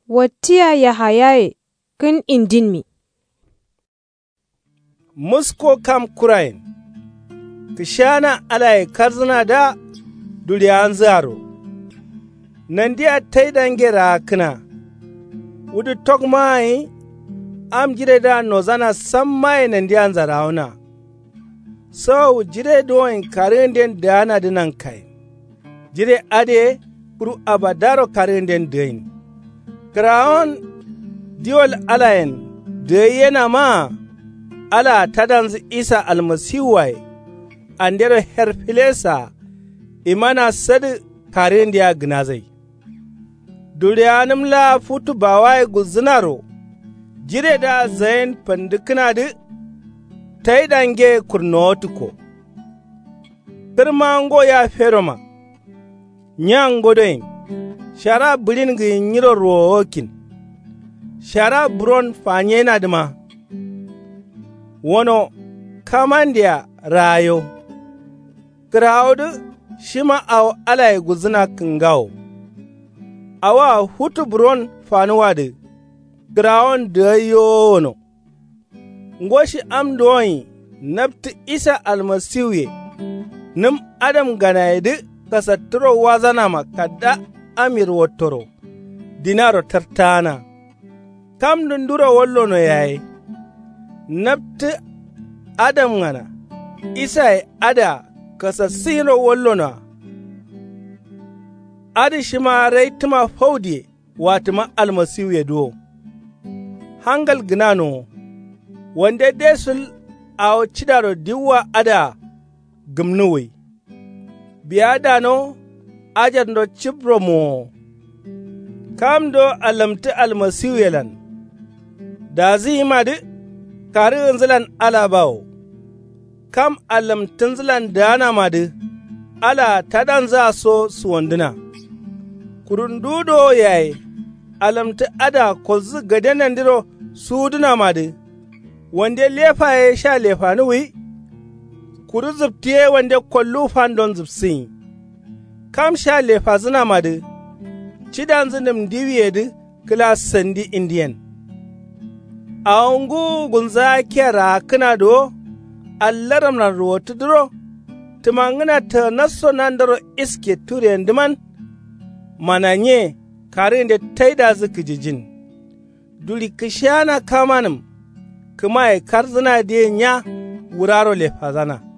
wattiya ya hayaye kin indinmi. Musko kam kurain, kishana alaye karzina da duriyan zaro. Nandiya taidangira kina, wudu tokmai am jire da nozana sammai nandiyan zarauna. So jire doin karinden dana dinan kai. Jire ade kuru abadaro karinden dain. Kraon diol alayen da yana ma ala tadanz Isa almasiwai andero herfilesa imana sadi karindiya gnazai. Duriyanim la futu bawai guzinaro jire da zayin pandikina di taidange kurnotuko. Kirmango ya feroma nyango doin shara bulin gi nyiro rookin shara buron fanyena dima wono kamandia rayo crowd shima aw alay guzina kingao awa hutu buron fanuwade ground de yono ngoshi amdoyi nabti Isa almasiwe nim adam ganayde kasatro wazana makadda amir wotoro dinaro tartana kam dundura wollo no yayi nabti adam ngana Isa ada kasasiro wollo na adi shima reitima faudi watima almasihu yedo hangal gnano wande desul aw cidaro diwa ada gumnuwi biada no ajando cibromo kamdo alamti almasihu yelan da zimadi kari nzilan alabawo kam alamtin zilan dana madi ala tadan za so suwanduna kurundudo yayi alamti ada kozu gadenan diro suduna madi wande lefaye sha lefani wi kuru zubtiye wande kollu fandon zubsin kam sha lefa zina madi cidan zinim diwiyedi kila sandi indian a ungu gunza kera kina do allaram na ruwatu duro tumangina ta naso nandaro iske ture ndiman mananye karin da taida zuki jijin duri kishana kamanim kuma ya karzina da nya wuraro lefazana